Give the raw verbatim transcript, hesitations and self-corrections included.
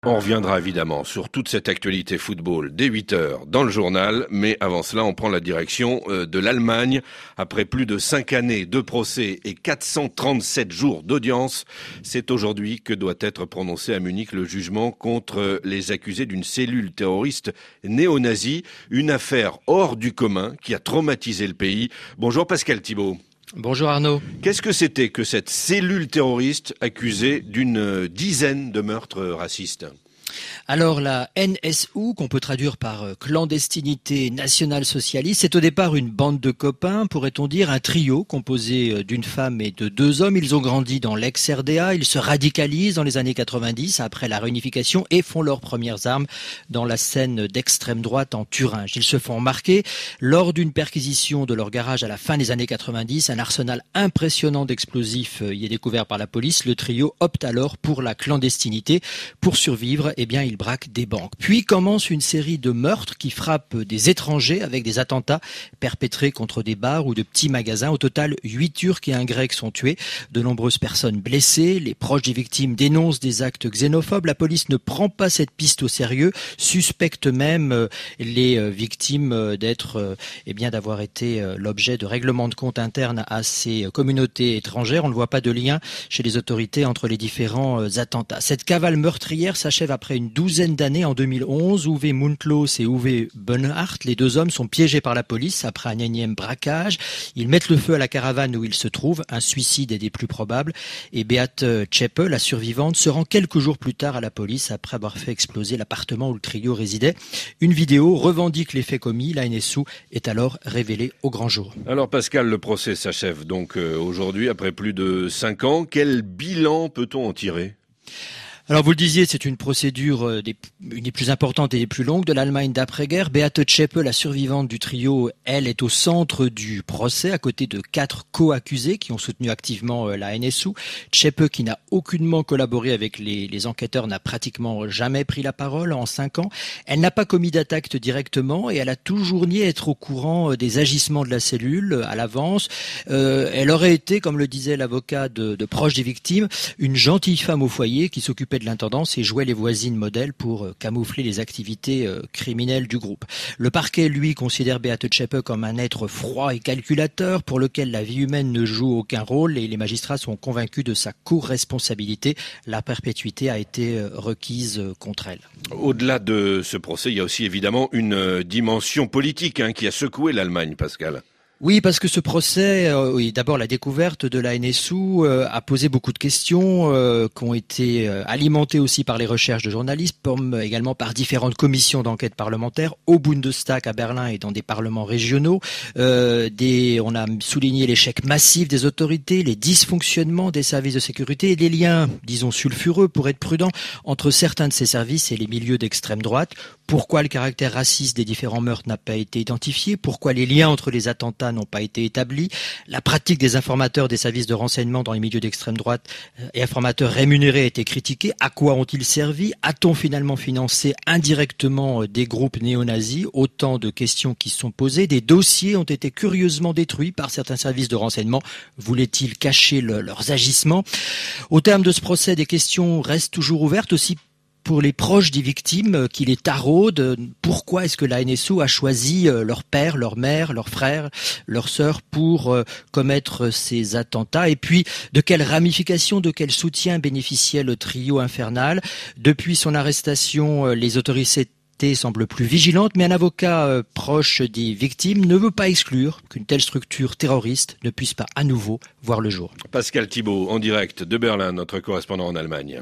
On reviendra évidemment sur toute cette actualité football dès huit heures dans le journal, mais avant cela, on prend la direction de l'Allemagne. Après plus de cinq années de procès et quatre cent trente-sept jours d'audience, c'est aujourd'hui que doit être prononcé à Munich le jugement contre les accusés d'une cellule terroriste néo-nazie, une affaire hors du commun qui a traumatisé le pays. Bonjour Pascal Thibault. Bonjour Arnaud. Qu'est-ce que c'était que cette cellule terroriste accusée d'une dizaine de meurtres racistes ? Alors la N S U, qu'on peut traduire par clandestinité nationale socialiste, c'est au départ une bande de copains, pourrait-on dire un trio composé d'une femme et de deux hommes. Ils ont grandi dans l'ex-R D A, ils se radicalisent dans les années quatre-vingt-dix après la réunification et font leurs premières armes dans la scène d'extrême droite en Thuringe. Ils se font remarquer lors d'une perquisition de leur garage à la fin des années quatre-vingt-dix. Un arsenal impressionnant d'explosifs y est découvert par la police. Le trio opte alors pour la clandestinité. Pour survivre, eh bien, ils braquent des banques. Puis commence une série de meurtres qui frappent des étrangers avec des attentats perpétrés contre des bars ou de petits magasins. Au total, huit Turcs et un Grec sont tués. De nombreuses personnes blessées. Les proches des victimes dénoncent des actes xénophobes. La police ne prend pas cette piste au sérieux, suspecte même les victimes d'être, eh bien, d'avoir été l'objet de règlements de compte internes à ces communautés étrangères. On ne voit pas de lien chez les autorités entre les différents attentats. Cette cavale meurtrière s'achève après une douzaine d'années en deux mille onze. Uwe Mundlos et Uwe Böhnhardt, les deux hommes, sont piégés par la police après un énième braquage. Ils mettent le feu à la caravane où ils se trouvent. Un suicide est des plus probables. Et Beate Zschäpe, la survivante, se rend quelques jours plus tard à la police après avoir fait exploser l'appartement où le trio résidait. Une vidéo revendique les faits commis. La N S U est alors révélée au grand jour. Alors Pascal, le procès s'achève donc aujourd'hui après plus de cinq ans. Quel bilan peut-on en tirer ? Alors vous le disiez, c'est une procédure des, une des plus importantes et des plus longues de l'Allemagne d'après-guerre. Beate Zschäpe, la survivante du trio, elle est au centre du procès, à côté de quatre co-accusés qui ont soutenu activement la N S U. Zschäpe, qui n'a aucunement collaboré avec les, les enquêteurs, n'a pratiquement jamais pris la parole en cinq ans. Elle n'a pas commis d'attaque directement et elle a toujours nié être au courant des agissements de la cellule à l'avance. Euh, elle aurait été, comme le disait l'avocat de, de proche des victimes, une gentille femme au foyer qui s'occupait de l'intendance et jouait les voisines modèles pour camoufler les activités criminelles du groupe. Le parquet, lui, considère Beate Zschäpe comme un être froid et calculateur pour lequel la vie humaine ne joue aucun rôle et les magistrats sont convaincus de sa co-responsabilité. La perpétuité a été requise contre elle. Au-delà de ce procès, il y a aussi évidemment une dimension politique hein, qui a secoué l'Allemagne, Pascal. Oui, parce que ce procès, euh, oui, d'abord la découverte de la N S U euh, a posé beaucoup de questions euh, qui ont été euh, alimentées aussi par les recherches de journalistes, comme également par différentes commissions d'enquête parlementaires au Bundestag à Berlin et dans des parlements régionaux. Euh, des, on a souligné l'échec massif des autorités, les dysfonctionnements des services de sécurité et les liens, disons sulfureux pour être prudent, entre certains de ces services et les milieux d'extrême droite. Pourquoi le caractère raciste des différents meurtres n'a pas été identifié ? Pourquoi les liens entre les attentats n'ont pas été établis. La pratique des informateurs des services de renseignement dans les milieux d'extrême droite et informateurs rémunérés a été critiquée. À quoi ont-ils servi ? A-t-on finalement financé indirectement des groupes néo-nazis ? Autant de questions qui sont posées. Des dossiers ont été curieusement détruits par certains services de renseignement. Voulaient-ils cacher le, leurs agissements ? Au terme de ce procès, des questions restent toujours ouvertes aussi pour les proches des victimes qui les taraudent. Pourquoi est-ce que la N S U a choisi leur père, leur mère, leurs frères, leurs sœurs pour commettre ces attentats ? Et puis, de quelles ramifications, de quel soutien bénéficiait le trio infernal ? Depuis son arrestation, les autorités semble plus vigilante, mais un avocat euh, proche des victimes ne veut pas exclure qu'une telle structure terroriste ne puisse pas à nouveau voir le jour. Pascal Thibault, en direct de Berlin, notre correspondant en Allemagne.